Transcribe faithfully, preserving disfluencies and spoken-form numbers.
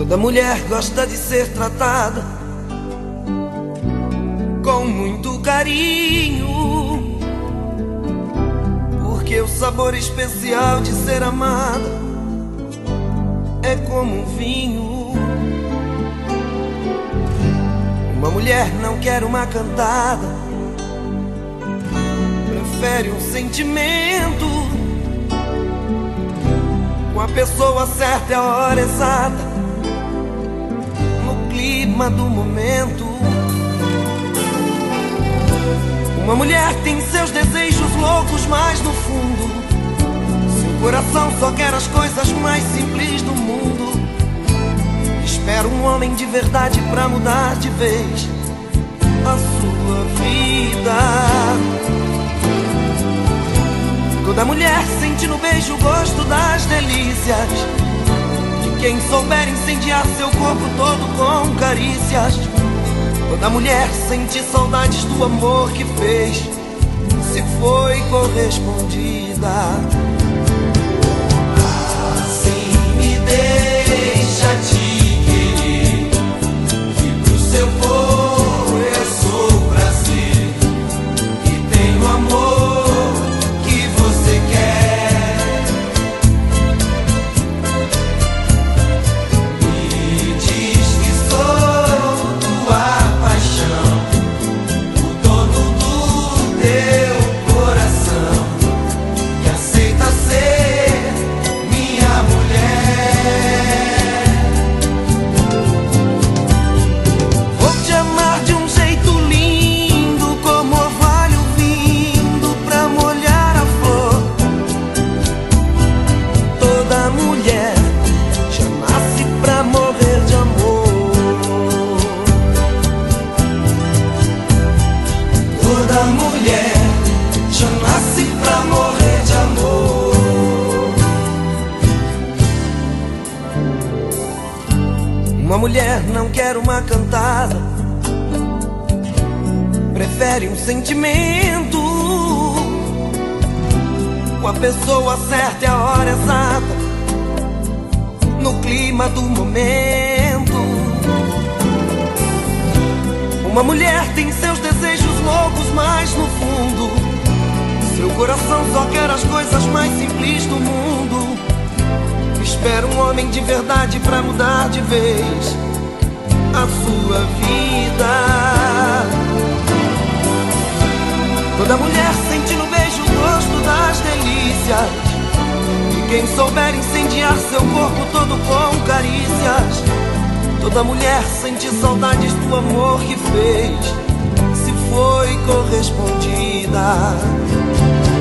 Toda mulher gosta de ser tratada com muito carinho, porque o sabor especial de ser amada é como um vinho. Uma mulher não quer uma cantada, prefere um sentimento. Com a pessoa certa é a hora exata, no clima do momento. Uma mulher tem seus desejos loucos, mas no fundo seu coração só quer as coisas mais simples do mundo. Espera um homem de verdade pra mudar de vez a sua vida. Toda mulher sente no beijo o gosto das delícias de quem souber incendiar seu corpo todo com carícias. Toda mulher sente saudades do amor que fez, se foi correspondida. Assim me deixa te querer, que pro seu povo eu sou prazer, e tenho amor que você quer. Me diz que sou tua paixão, o dono do teu coração, que aceita ser minha mulher. Vou te amar de um jeito lindo, como orvalho vindo pra molhar a flor. Toda mulher já nasce pra morrer de amor. Toda mulher já nasce pra morrer de amor. Uma mulher não quer uma cantada, prefere um sentimento. Com a pessoa certa é a hora exata, no clima do momento. Uma mulher tem seus desejos loucos, mas no fundo seu coração só quer as coisas mais simples do mundo. Espera um homem de verdade pra mudar de vez a sua vida. Toda mulher sente no beijo o gosto das delícias de quem souber incendiar seu corpo todo com carícias. Toda mulher sente saudades do amor que fez, se foi correspondida.